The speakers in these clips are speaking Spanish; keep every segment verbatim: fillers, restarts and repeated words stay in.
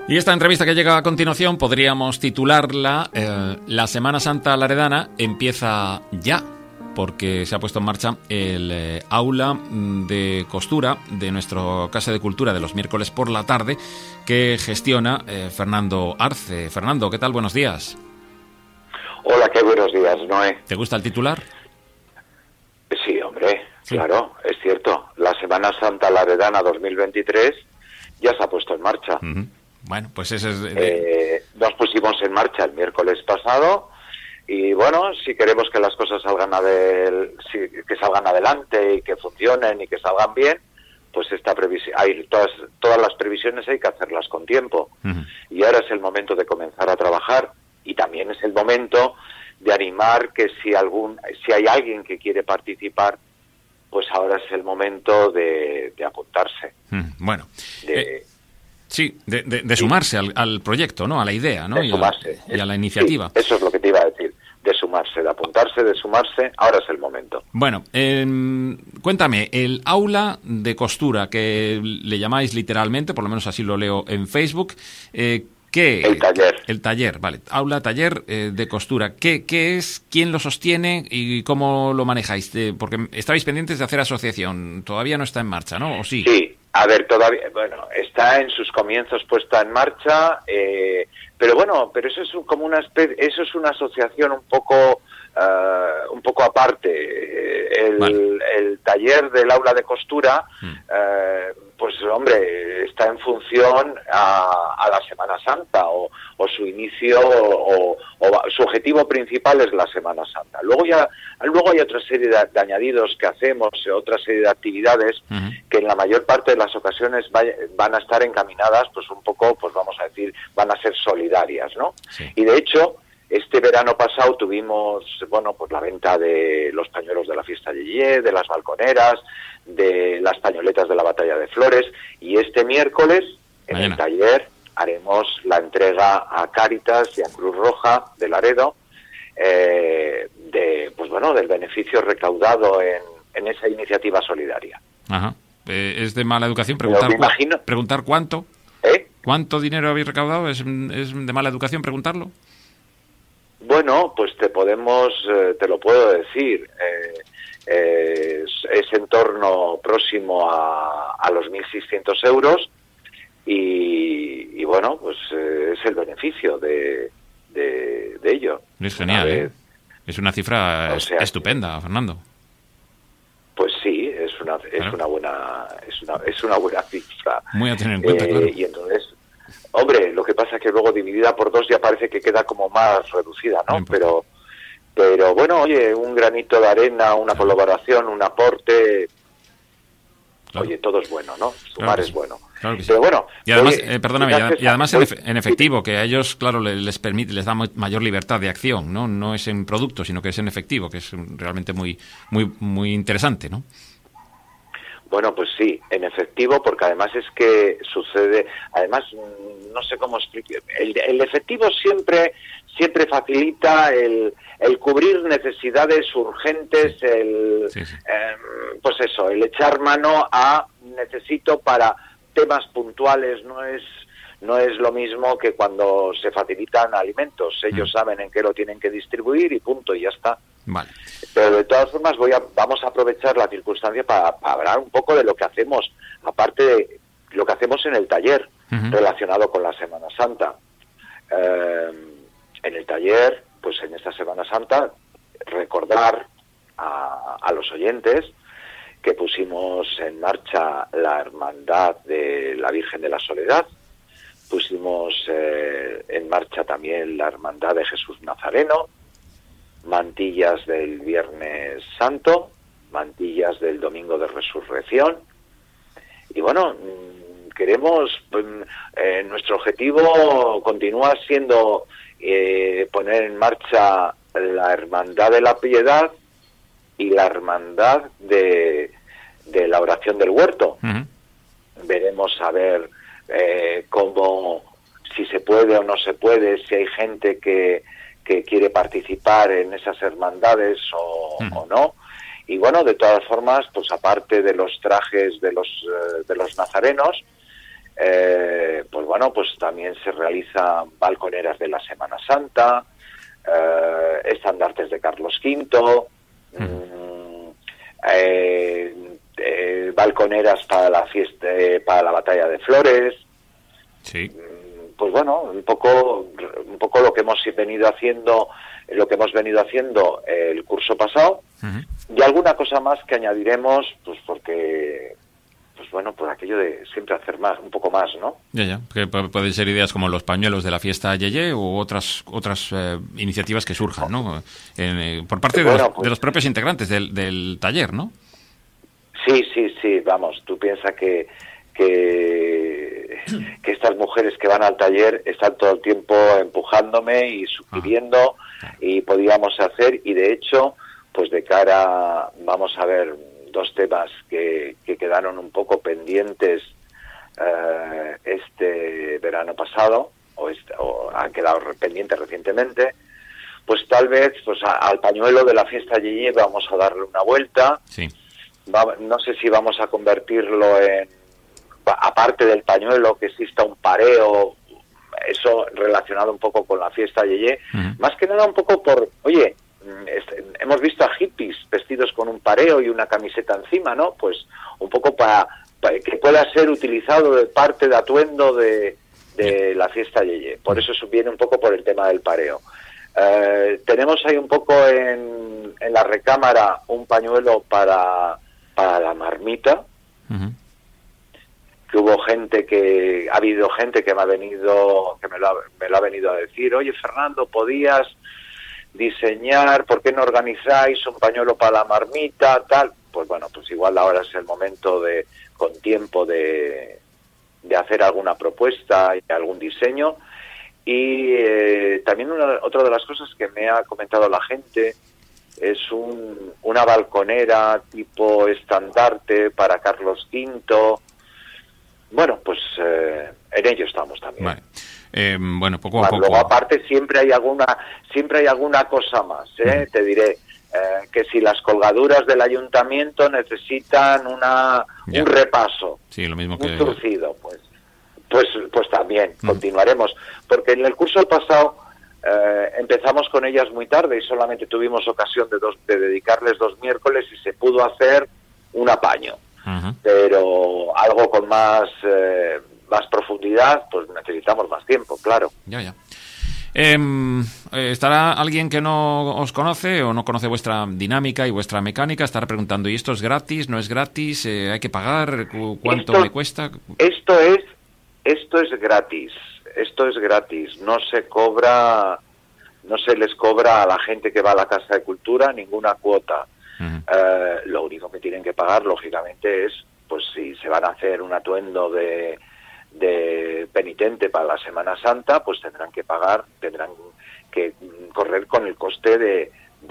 Y esta entrevista que llega a continuación podríamos titularla eh, La Semana Santa Laredana empieza ya, porque se ha puesto en marcha el eh, aula de costura de nuestra Casa de Cultura de los miércoles por la tarde que gestiona eh, Fernando Arce. Fernando, ¿qué tal? Buenos días. Hola, qué buenos días, Noé. ¿Te gusta el titular? Sí, hombre, sí. Claro, es cierto. La Semana Santa Laredana dos mil veintitrés ya se ha puesto en marcha. Uh-huh. Bueno, pues ese es... De... Eh, nos pusimos en marcha el miércoles pasado y bueno, si queremos que las cosas salgan adel- si, que salgan adelante y que funcionen y que salgan bien, pues esta previsión, hay todas todas las previsiones hay que hacerlas con tiempo. Uh-huh. Y ahora es el momento de comenzar a trabajar y también es el momento de animar que si algún si hay alguien que quiere participar, pues ahora es el momento de, de apuntarse. Uh-huh. Bueno. De, eh... Sí, de, de, de sumarse sí. al, al proyecto, ¿no? A la idea, ¿no? De sumarse. Y a, y a la iniciativa. Sí, eso es lo que te iba a decir. De sumarse, de apuntarse, de sumarse. Ahora es el momento. Bueno, eh, cuéntame, el aula de costura, que le llamáis literalmente, por lo menos así lo leo en Facebook, eh, ¿qué? El taller. El taller, vale. Aula, taller eh, de costura. ¿Qué, ¿Qué es? ¿Quién lo sostiene? ¿Y cómo lo manejáis? Eh, porque estabais pendientes de hacer asociación. Todavía no está en marcha, ¿no? ¿O sí? Sí. A ver, todavía, bueno, está en sus comienzos puesta en marcha, eh, pero bueno, pero eso es un, como una especie, eso es una asociación un poco, uh, un poco aparte. El, vale. el taller del aula de costura, mm. uh, pues hombre, está en función a, a la Semana Santa o, o su inicio o, o su objetivo principal es la Semana Santa. Luego ya, luego hay otra serie de, de añadidos que hacemos, otra serie de actividades uh-huh. que en la mayor parte de las ocasiones vaya, van a estar encaminadas, pues un poco, pues vamos a decir, van a ser solidarias, ¿no? Sí. Y de hecho, este verano pasado tuvimos, bueno, pues la venta de los pañuelos de la fiesta de Yeye, de las balconeras, de las pañoletas de la batalla de Flores, y este miércoles, en Mañana. el taller, haremos la entrega a Cáritas y a Cruz Roja de Laredo, eh, de, pues bueno, del beneficio recaudado en, en esa iniciativa solidaria. Ajá. Eh, ¿Es de mala educación preguntar, cu- preguntar cuánto? ¿Eh? ¿Cuánto dinero habéis recaudado? ¿Es, ¿Es de mala educación preguntarlo? Bueno, pues te podemos, eh, te lo puedo decir. Eh, eh, es, es en torno próximo a, a los mil seiscientos euros y, y bueno, pues eh, es el beneficio de, de, de ello. Es genial, ¿eh? Es una cifra o sea, estupenda, Fernando. Pues sí, es una es claro. una buena es una es una buena cifra. Muy a tener en cuenta, eh, claro. Y entonces, hombre, lo que pasa es que luego dividida por dos ya parece que queda como más reducida, ¿no? Pero pero bueno, oye, un granito de arena, una claro. colaboración, un aporte, claro. oye, todo es bueno, ¿no? Sumar claro es sí. bueno. Claro que sí. Pero bueno, y además, oye, eh, perdóname, y, ad- y además en, efe- en efectivo, que a ellos, claro, les, les permite, les da mayor libertad de acción, ¿no? No es en producto, sino que es en efectivo, que es realmente muy, muy, muy interesante, ¿no? Bueno, pues sí, en efectivo, porque además es que sucede, además, no sé cómo explicar, el, el efectivo siempre, siempre facilita el, el cubrir necesidades urgentes, el, sí, sí. Eh, pues eso, el echar mano a necesito para temas puntuales, no es no es lo mismo que cuando se facilitan alimentos, ellos mm. saben en qué lo tienen que distribuir y punto, y ya está. Vale. Pero de todas formas voy a, vamos a aprovechar la circunstancia para, para hablar un poco de lo que hacemos, aparte de lo que hacemos en el taller uh-huh. relacionado con la Semana Santa. Eh, en el taller, pues en esta Semana Santa, recordar a, a los oyentes que pusimos en marcha la Hermandad de la Virgen de la Soledad, pusimos eh, en marcha también la Hermandad de Jesús Nazareno, mantillas del Viernes Santo, mantillas del Domingo de Resurrección. Y bueno, queremos, eh, nuestro objetivo continúa siendo eh, poner en marcha la Hermandad de la Piedad y la Hermandad de, de la Oración del Huerto. Uh-huh. Veremos a ver eh, cómo, si se puede o no se puede, si hay gente que que quiere participar en esas hermandades o, uh-huh. o no. Y bueno, de todas formas, pues aparte de los trajes de los eh, de los nazarenos, Eh, pues bueno, pues también se realizan balconeras de la Semana Santa, eh, estandartes de Carlos quinto, mm. mmm, eh, eh, balconeras para la fiesta, eh, para la batalla de Flores. Sí. Pues bueno, un poco, un poco lo que hemos venido haciendo, lo que hemos venido haciendo el curso pasado, uh-huh. y alguna cosa más que añadiremos, pues porque, pues bueno, por aquello de siempre hacer más, un poco más, ¿no? Ya, ya, que pueden ser ideas como los pañuelos de la fiesta Yeye u otras otras eh, iniciativas que surjan, ¿no? En, eh, por parte de, bueno, los, pues, de los propios integrantes del, del taller, ¿no? Sí, sí, sí, vamos, tú piensas que que, que estas mujeres que van al taller están todo el tiempo empujándome y sugiriendo ah. y podíamos hacer, y de hecho, pues de cara, vamos a ver dos temas que, que quedaron un poco pendientes eh, este verano pasado, o, este, o han quedado pendientes recientemente, pues tal vez pues a, al pañuelo de la fiesta Yeye vamos a darle una vuelta. Sí. Va, no sé si vamos a convertirlo en, aparte del pañuelo, que exista un pareo, eso relacionado un poco con la fiesta Yeye, uh-huh. más que nada un poco por, oye, este, hemos visto a hippies vestidos con un pareo y una camiseta encima, ¿no? Pues un poco para, para que pueda ser utilizado de parte de atuendo de, de la fiesta Yeye. Por eso viene un poco por el tema del pareo. Eh, tenemos ahí un poco en, en la recámara un pañuelo para, para la marmita, uh-huh. que hubo gente que, ha habido gente que me ha venido, que me lo ha, me lo ha venido a decir, oye Fernando, ¿podías diseñar, por qué no organizáis un pañuelo para la marmita, tal? Pues bueno, pues igual ahora es el momento de, con tiempo de, de hacer alguna propuesta y algún diseño. Y eh, también una, otra de las cosas que me ha comentado la gente es un, una balconera tipo estandarte para Carlos quinto. Bueno, pues eh, en ello estamos también. Vale. Eh, bueno, poco a bueno, poco. Luego, aparte, siempre hay alguna, siempre hay alguna cosa más, ¿eh? Mm. Te diré eh, que si las colgaduras del ayuntamiento necesitan una ya. un repaso, sí, lo mismo un que turcido, pues, pues, pues también mm. continuaremos, porque en el curso pasado eh, empezamos con ellas muy tarde y solamente tuvimos ocasión de, dos, de dedicarles dos miércoles y se pudo hacer un apaño. Uh-huh. Pero algo con más eh, más profundidad, pues necesitamos más tiempo, claro. Ya, ya. Eh, ¿Estará alguien que no os conoce o no conoce vuestra dinámica y vuestra mecánica? Estará preguntando, ¿y esto es gratis? ¿No es gratis? Eh, ¿Hay que pagar? ¿Cuánto esto, me cuesta? Esto es esto es gratis. Esto es gratis. No se cobra, no se les cobra a la gente que va a la Casa de Cultura ninguna cuota. Uh-huh. Eh, lo único que tienen que pagar, lógicamente, es, pues si se van a hacer un atuendo de, de penitente para la Semana Santa, pues tendrán que pagar, tendrán que correr con el coste de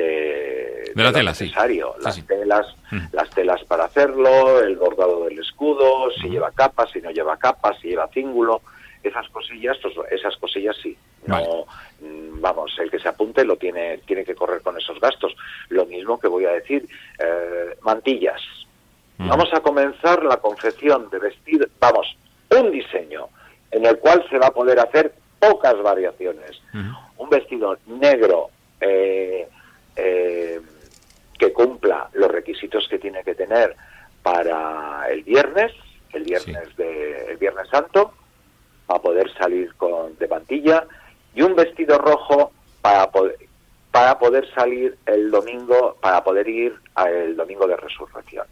de, de la de tela, necesario, sí. las sí, sí. telas, uh-huh. las telas para hacerlo, el bordado del escudo, si uh-huh. lleva capa, si no lleva capa, si lleva cíngulo, esas cosillas, pues esas cosillas sí. No, vale. Vamos, el que se apunte lo tiene tiene que correr con esos gastos. Lo mismo que voy a decir, eh, mantillas. Uh-huh. Vamos a comenzar la confección de vestido, vamos, un diseño en el cual se va a poder hacer pocas variaciones. Uh-huh. Un vestido negro eh, eh, que cumpla los requisitos que tiene que tener para el viernes, el viernes sí. de el Viernes Santo, para poder salir con de mantilla, y un vestido rojo para poder para poder salir el domingo, para poder ir al domingo de Resurrección.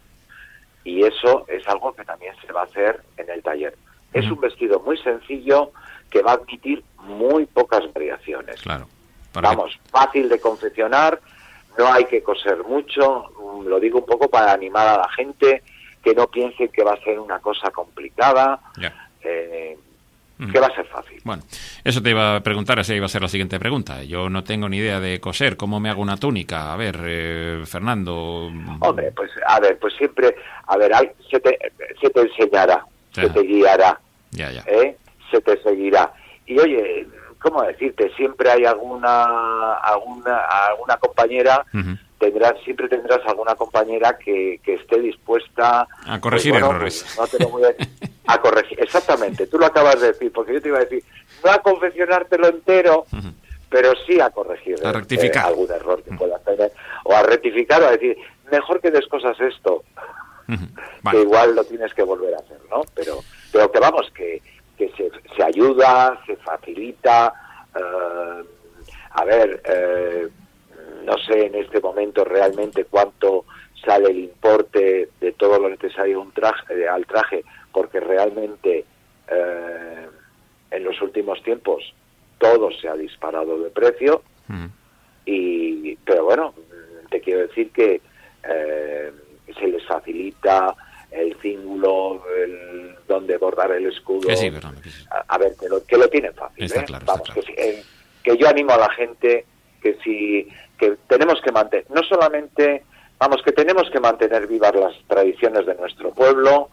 Y eso es algo que también se va a hacer en el taller. Uh-huh. Es un vestido muy sencillo que va a admitir muy pocas variaciones. Claro. Vamos, que... fácil de confeccionar, no hay que coser mucho, lo digo un poco para animar a la gente, que no piense que va a ser una cosa complicada. Yeah. Eh, que va a ser fácil. Bueno, eso te iba a preguntar, esa iba a ser la siguiente pregunta. Yo no tengo ni idea de coser, ¿cómo me hago una túnica? A ver, eh, Fernando... Hombre, pues a ver, pues siempre, a ver, hay, se, te, se te enseñará, ya. se te guiará, ya, ya. ¿eh? se te seguirá. Y oye, ¿cómo decirte? Siempre hay alguna alguna alguna compañera... Uh-huh. Tendrás, siempre tendrás alguna compañera que, que esté dispuesta a corregir pues, bueno, errores. Pues, no te lo voy a, A corregir, exactamente, tú lo acabas de decir, porque yo te iba a decir, no a confeccionártelo entero, uh-huh. pero sí a corregir a rectificar. Eh, algún error que uh-huh. puedas tener, o a rectificar, o a decir, mejor que des cosas esto, uh-huh. vale. que igual lo tienes que volver a hacer, ¿no? Pero, pero que vamos, que, que se, se ayuda, se facilita, uh, a ver, eh, no sé en este momento realmente cuánto sale el importe de todo lo necesario un traje, al traje, porque realmente eh, en los últimos tiempos todo se ha disparado de precio, mm. y pero bueno, te quiero decir que eh, se les facilita el cíngulo, el donde bordar el escudo, que sí, perdón, que sí. a, a ver, que lo, que lo tienen fácil, está ¿eh? claro, Vamos, está claro. Que, eh, que yo animo a la gente que si que tenemos que mantener, no solamente, vamos, que tenemos que mantener vivas las tradiciones de nuestro pueblo,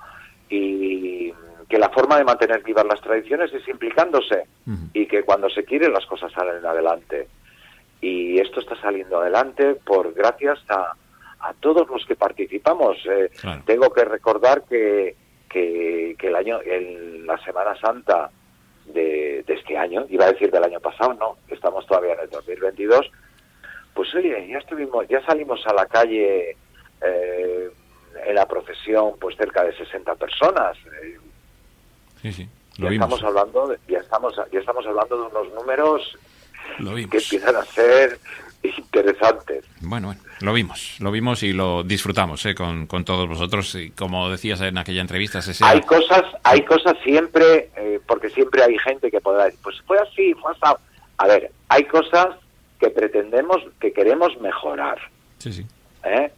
y que la forma de mantener vivas las tradiciones es implicándose, uh-huh. y que cuando se quiere las cosas salen adelante. Y esto está saliendo adelante por gracias a, a todos los que participamos. Eh, claro. Tengo que recordar que, que, que el año, en la Semana Santa de, de este año, iba a decir del año pasado, no, estamos todavía en el dos mil veintidós, pues oye, ya estuvimos, ya salimos a la calle eh, en la procesión, pues cerca de sesenta personas. Eh, sí, sí, lo ya vimos. Estamos hablando de, ya estamos, ya estamos hablando de unos números lo vimos. que empiezan a ser interesantes. Bueno, bueno, lo vimos, lo vimos y lo disfrutamos, ¿eh? con, con todos vosotros. Y como decías en aquella entrevista, se sea... hay cosas, hay cosas siempre, eh, porque siempre hay gente que podrá decir, pues fue así, fue así. A ver, hay cosas que pretendemos, que queremos mejorar. Sí, sí. ¿Eh?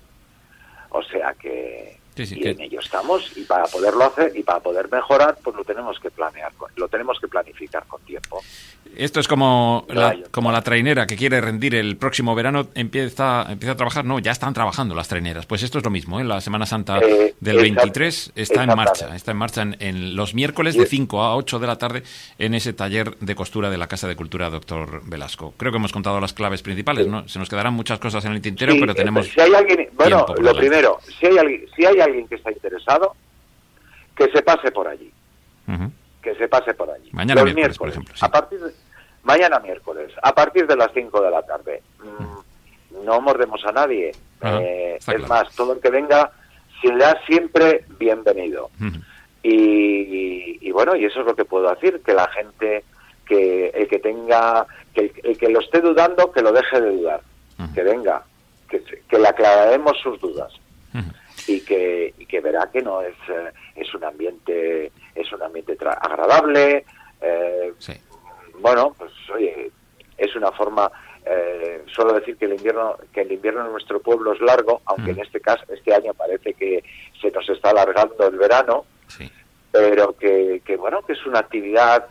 O sea que, sí, sí, y que... en ello estamos, y para poderlo hacer y para poder mejorar, pues lo tenemos que planear, lo tenemos que planificar con tiempo. Esto es como la, como la trainera que quiere rendir el próximo verano, empieza empieza a trabajar. No, ya están trabajando las traineras. Pues esto es lo mismo, ¿eh? La Semana Santa eh, del veintitrés está en marcha. Está en marcha en, en los miércoles de cinco a ocho de la tarde en ese taller de costura de la Casa de Cultura Doctor Velasco. Creo que hemos contado las claves principales, ¿no? Se nos quedarán muchas cosas en el tintero, sí, pero tenemos si hay alguien, bueno, lo delante. primero, si hay alguien, si hay alguien que está interesado, que se pase por allí. Uh-huh. Que se pase por allí. Mañana miércoles, miércoles, por ejemplo. Sí. A partir de, mañana miércoles, a partir de las cinco de la tarde. Mm, no mordemos a nadie. Uh-huh. Eh, es claro. más, todo el que venga será siempre bienvenido. Uh-huh. Y, y, y bueno, y eso es lo que puedo decir, que la gente, que el que tenga, que el, el que lo esté dudando, que lo deje de dudar. Uh-huh. Que venga, que, que le aclararemos sus dudas. Uh-huh. Y que y que verá que no es eh, es un ambiente es un ambiente tra- agradable, eh, sí. Bueno, pues oye, es una forma, eh, suelo decir que el invierno que el invierno en nuestro pueblo es largo, aunque mm. en este caso este año parece que se nos está alargando el verano, sí. pero que, que bueno, que es una actividad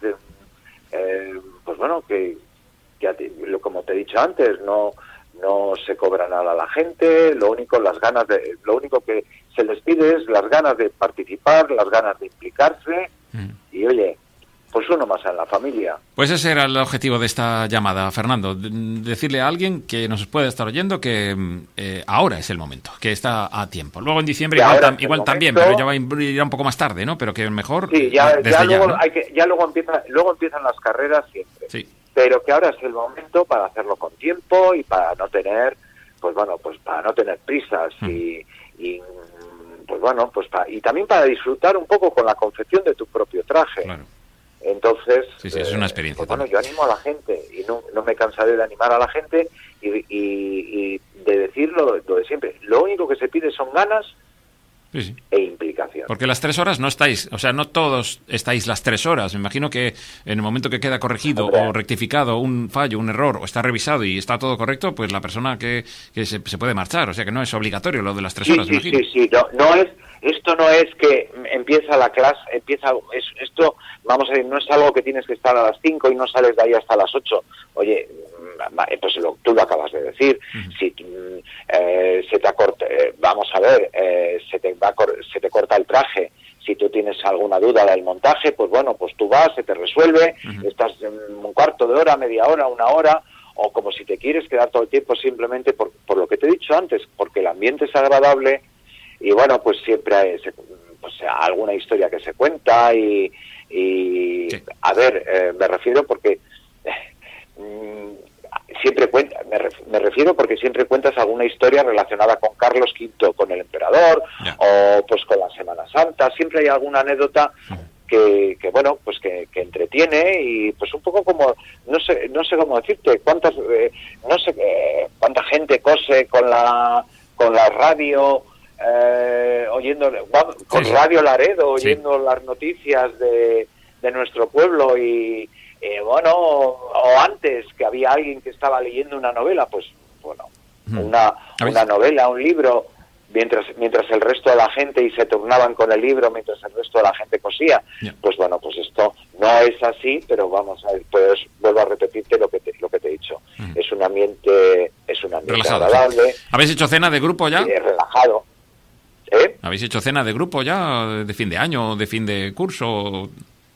eh, pues bueno, que ya te, lo, como te he dicho antes, no no se cobra nada a la gente, lo único las ganas de lo único que se les pide es las ganas de participar, las ganas de implicarse, mm. y oye, pues uno más en la familia. Pues ese era el objetivo de esta llamada, Fernando. Decirle a alguien que nos puede estar oyendo que eh, ahora es el momento, que está a tiempo. Luego en diciembre igual, tam, igual también, pero ya va a ir un poco más tarde, ¿no? Pero que mejor sí, ya, desde ya, luego, ya, ¿no? hay que, ya luego, empieza, luego empiezan las carreras siempre. Sí. Pero que ahora es el momento para hacerlo con tiempo y para no tener, pues bueno, pues para no tener prisas mm. y, y pues bueno, pues para, y también para disfrutar un poco con la confección de tu propio traje. Claro. Entonces, sí, sí, es una experiencia. Eh, pues bueno, yo animo a la gente y no, no me cansaré de animar a la gente y, y, y de decir lo, lo de siempre. Lo único que se pide son ganas sí, sí. e implicación. Porque las tres horas no estáis, o sea, no todos estáis las tres horas. Me imagino que en el momento que queda corregido Hombre. o rectificado un fallo, un error, o está revisado y está todo correcto, pues la persona que, que se, se puede marchar. O sea, que no es obligatorio lo de las tres sí, horas, sí, me imagino. Sí, sí, no, no es... Esto no es que empieza la clase, empieza es, esto, vamos a decir, no es algo que tienes que estar a las cinco y no sales de ahí hasta las ocho. Oye, pues lo, tú lo acabas de decir. Uh-huh. Si eh, se te acorta, eh, vamos a ver, eh, se te va se te corta el traje. Si tú tienes alguna duda del montaje, pues bueno, pues tú vas, se te resuelve. Uh-huh. Estás un cuarto de hora, media hora, una hora, o como si te quieres quedar todo el tiempo simplemente por, por lo que te he dicho antes, porque el ambiente es agradable. Y bueno, pues siempre hay, pues alguna historia que se cuenta y, y sí. a ver, eh, me refiero porque eh, siempre cuenta, me, ref, me refiero porque siempre cuentas alguna historia relacionada con Carlos quinto, con el emperador, yeah. o pues con la Semana Santa, siempre hay alguna anécdota uh-huh. que, que bueno, pues que, que entretiene y pues un poco como, no sé, no sé cómo decirte, cuántas, eh, no sé, eh, cuánta gente cose con la, con la radio, eh, oyendo, con sí, sí. Radio Laredo, oyendo sí. las noticias de, de nuestro pueblo y Eh, bueno, o antes que había alguien que estaba leyendo una novela, pues bueno, hmm. una, una novela, un libro, mientras mientras el resto de la gente y se turnaban con el libro mientras el resto de la gente cosía, yeah. pues bueno, pues esto no es así, pero vamos a ver, pues vuelvo a repetirte lo que te, lo que te he dicho, hmm. es un ambiente, es un ambiente relajado, agradable. ¿Sí? ¿Habéis hecho cena de grupo ya? Eh, relajado. ¿Eh? ¿Habéis hecho cena de grupo ya de fin de año, de fin de curso?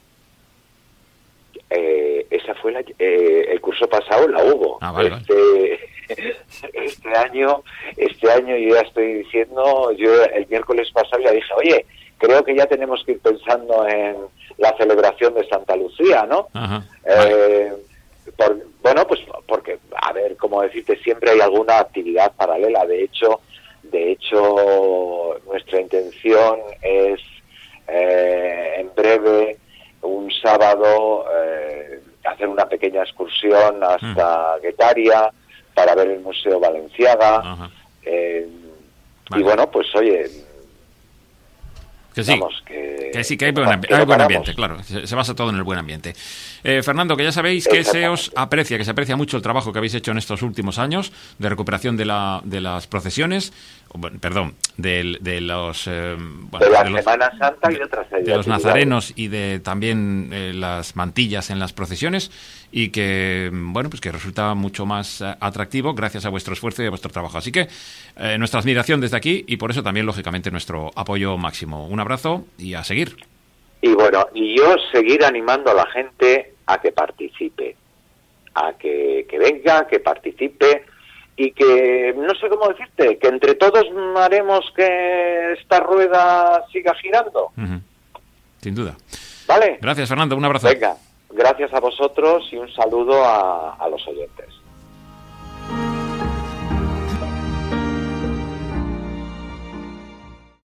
Eh, esa fue la, eh, el curso pasado la hubo. Ah, vale, este, vale. este año, este año yo ya estoy diciendo, yo el miércoles pasado ya dije, oye, creo que ya tenemos que ir pensando en la celebración de Santa Lucía, ¿no? Ajá, eh, vale. por, bueno, pues porque, a ver, como decirte, siempre hay alguna actividad paralela. De hecho, de hecho, nuestra intención es eh, en breve un sábado eh, hacer una pequeña excursión hasta mm. Guetaria para ver el Museo Balenciaga eh, vale. y bueno, pues oye, que sí, vamos, que, que sí, que hay buen, ambi- que hay buen ambiente, claro, se, se basa todo en el buen ambiente. Eh, Fernando, que ya sabéis que se os aprecia, que se aprecia mucho el trabajo que habéis hecho en estos últimos años de recuperación de la de las procesiones, bueno, perdón, de, de los eh, bueno, de la de los, Semana Santa y de otras de los nazarenos y de también eh, las mantillas en las procesiones, y que bueno, pues que resulta mucho más eh, atractivo gracias a vuestro esfuerzo y a vuestro trabajo. Así que eh, nuestra admiración desde aquí y por eso también lógicamente nuestro apoyo máximo. Un abrazo y a seguir. Y bueno, y yo seguir animando a la gente a que participe, a que, que venga, que participe y que, no sé cómo decirte, que entre todos haremos que esta rueda siga girando. Uh-huh. Sin duda. ¿Vale? Gracias, Fernando, un abrazo. Venga, gracias a vosotros y un saludo a, a los oyentes.